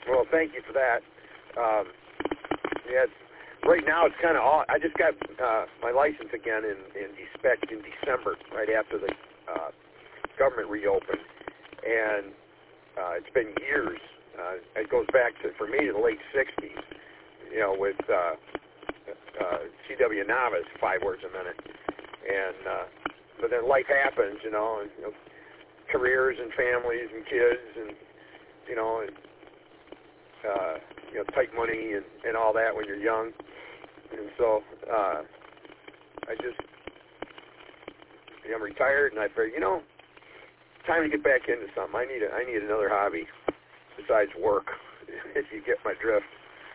Well, thank you for that. Yeah, right now it's kind of odd. I just got my license again in December, right after the government reopened, and it's been years. It goes back for me to the late '60s. You know, with C.W. Navas, 5 words a minute, and but then life happens, and careers and families and kids, and tight money and all that when you're young. And so I'm retired, and I figured, time to get back into something. I need another hobby besides work, if you get my drift.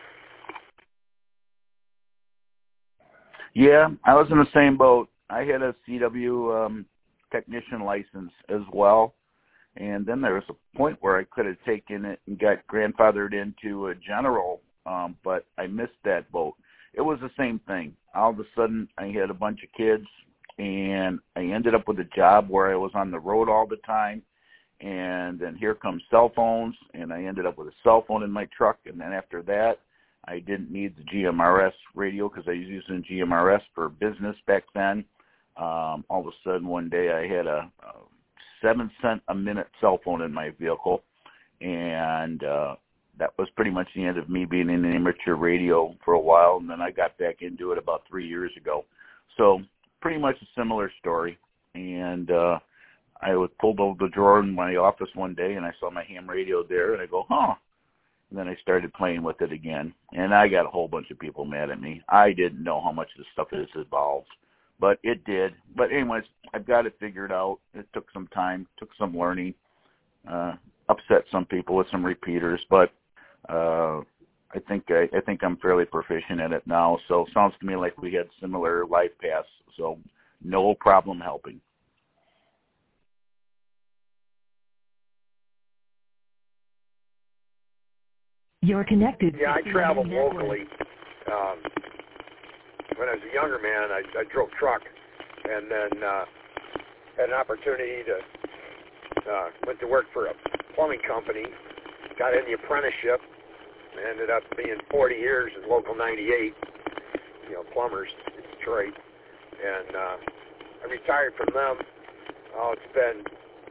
Yeah, I was in the same boat. I had a CW technician license as well. And then there was a point where I could have taken it and got grandfathered into a general, but I missed that boat. It was the same thing. All of a sudden, I had a bunch of kids, and I ended up with a job where I was on the road all the time. And then here comes cell phones, and I ended up with a cell phone in my truck. And then after that, I didn't need the GMRS radio because I was using GMRS for business back then. All of a sudden, one day, I had a 7-cent a minute cell phone in my vehicle, and that was pretty much the end of me being in amateur radio for a while, and then I got back into it about 3 years ago. So pretty much a similar story, and I was pulled over the drawer in my office one day, and I saw my ham radio there, and I go, huh. And then I started playing with it again, and I got a whole bunch of people mad at me. I didn't know how much this stuff has evolved. But it did. But anyways, I've got it figured out. It took some time, took some learning, upset some people with some repeaters. But I think I'm fairly proficient at it now. So it sounds to me like we had similar life paths. So no problem helping. You're connected. Yeah, I traveled locally. When I was a younger man, I drove truck, and then had an opportunity to went to work for a plumbing company, got in the apprenticeship, and ended up being 40 years in Local 98, plumbers in Detroit, and I retired from them. Oh, it's been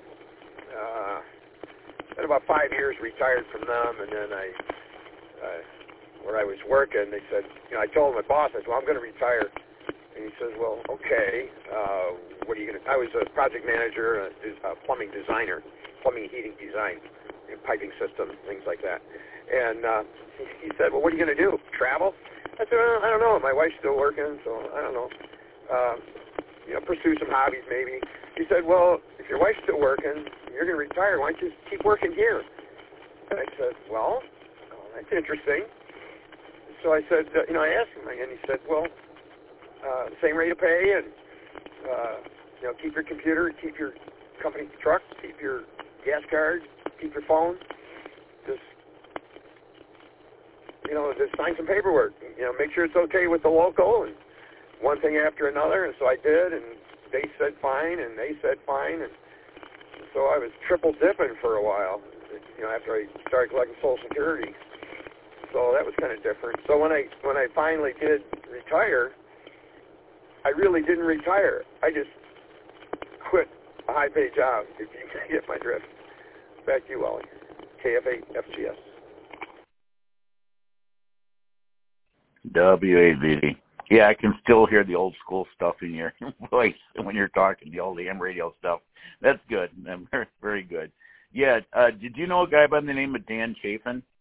about 5 years retired from them, and then where I was working, they said, I told my boss, I said, well, I'm going to retire. And he says, well, okay, what are you going to, I was a project manager, a plumbing designer, plumbing and heating design, piping systems, things like that. And he said, well, what are you going to do, travel? I said, well, I don't know, my wife's still working, so I don't know, pursue some hobbies maybe. He said, well, if your wife's still working, you're going to retire, why don't you just keep working here? And I said, well, that's interesting. So I said, I asked him, and he said, well, same rate of pay, and, keep your computer, keep your company truck, keep your gas card, keep your phone, just sign some paperwork, make sure it's okay with the local, and one thing after another, and so I did, and they said fine, and they said fine, and so I was triple dipping for a while, after I started collecting Social Security. So that was kind of different. So when I finally did retire, I really didn't retire. I just quit a high-paid job, if you get my drift. Back to you, Wally. KF8 FGS. WAVD. Yeah, I can still hear the old school stuff in your voice when you're talking, the old AM radio stuff. That's good. Very, very good. Yeah, did you know a guy by the name of Dan Chafin?